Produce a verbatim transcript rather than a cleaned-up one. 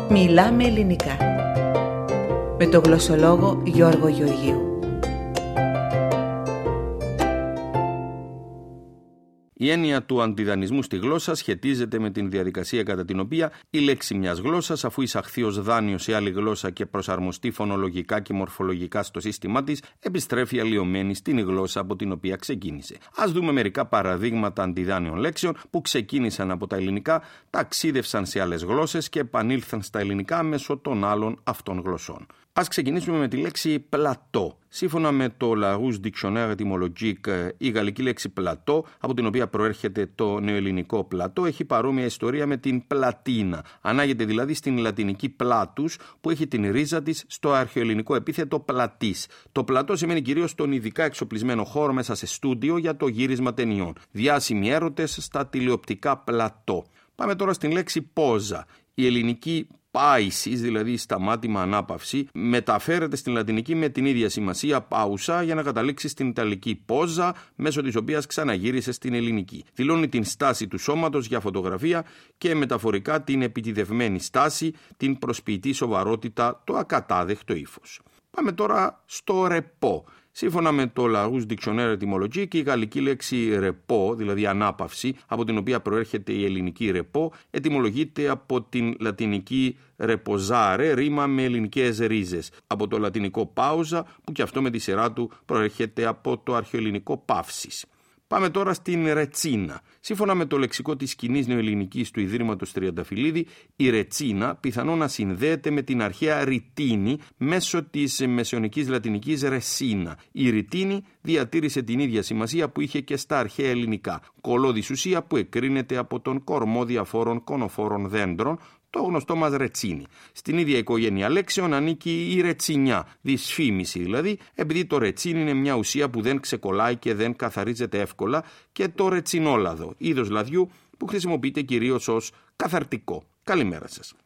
Μιλάμε ελληνικά με τον γλωσσολόγο Γιώργο Γεωργίου. Η έννοια του αντιδανισμού στη γλώσσα σχετίζεται με την διαδικασία κατά την οποία η λέξη μιας γλώσσας, αφού εισαχθεί ως δάνειο σε άλλη γλώσσα και προσαρμοστεί φωνολογικά και μορφολογικά στο σύστημά της, επιστρέφει αλλοιωμένη στην γλώσσα από την οποία ξεκίνησε. Ας δούμε μερικά παραδείγματα αντιδάνειων λέξεων που ξεκίνησαν από τα ελληνικά, ταξίδευσαν σε άλλες γλώσσες και επανήλθαν στα ελληνικά μέσω των άλλων αυτών γλωσσών. Ας ξεκινήσουμε με τη λέξη πλατό. Σύμφωνα με το Larousse Dictionnaire Etymologique, η γαλλική λέξη πλατό, από την οποία προέρχεται το νεοελληνικό πλατό, έχει παρόμοια ιστορία με την πλατίνα. Ανάγεται δηλαδή στην λατινική πλάτους, που έχει την ρίζα της στο αρχαιοελληνικό επίθετο πλατής. Το πλατό σημαίνει κυρίως τον ειδικά εξοπλισμένο χώρο μέσα σε στούντιο για το γύρισμα ταινιών. Διάσημοι έρωτες στα τηλεοπτικά πλατό. Πάμε τώρα στην λέξη πόζα. Η ελληνική πάησης, δηλαδή σταμάτημα, ανάπαυση, μεταφέρεται στην λατινική με την ίδια σημασία πάουσα για να καταλήξει στην ιταλική πόζα, μέσω της οποίας ξαναγύρισε στην ελληνική. Δηλώνει την στάση του σώματος για φωτογραφία και μεταφορικά την επιτηδευμένη στάση, την προσποιητή σοβαρότητα, το ακατάδεκτο ύφος. Πάμε τώρα στο ρεπό. Σύμφωνα με το Larousse Dictionnaire Etymologique, η γαλλική λέξη ρεπό, δηλαδή ανάπαυση, από την οποία προέρχεται η ελληνική ρεπό, ετυμολογείται από την λατινική reposare, ρήμα με ελληνικές ρίζες, από το λατινικό πάουζα, που και αυτό με τη σειρά του προέρχεται από το αρχαιοελληνικό παύσης. Πάμε τώρα στην ρετσίνα. Σύμφωνα με το λεξικό της κοινής νεοελληνικής του Ιδρύματος Τριανταφυλλίδη, η ρετσίνα πιθανόν να συνδέεται με την αρχαία ρητίνη μέσω της μεσαιωνικής λατινικής ρεσίνα. Η ρητίνη διατήρησε την ίδια σημασία που είχε και στα αρχαία ελληνικά, κολώδης ουσία που εκρίνεται από τον κορμό διαφόρων κονοφόρων δέντρων, το γνωστό μας ρετσίνι. Στην ίδια οικογένεια λέξεων ανήκει η ρετσινιά, δυσφήμιση δηλαδή, επειδή το ρετσίνι είναι μια ουσία που δεν ξεκολλάει και δεν καθαρίζεται εύκολα, και το ρετσινόλαδο, είδος λαδιού που χρησιμοποιείται κυρίως ως καθαρτικό. Καλημέρα σας.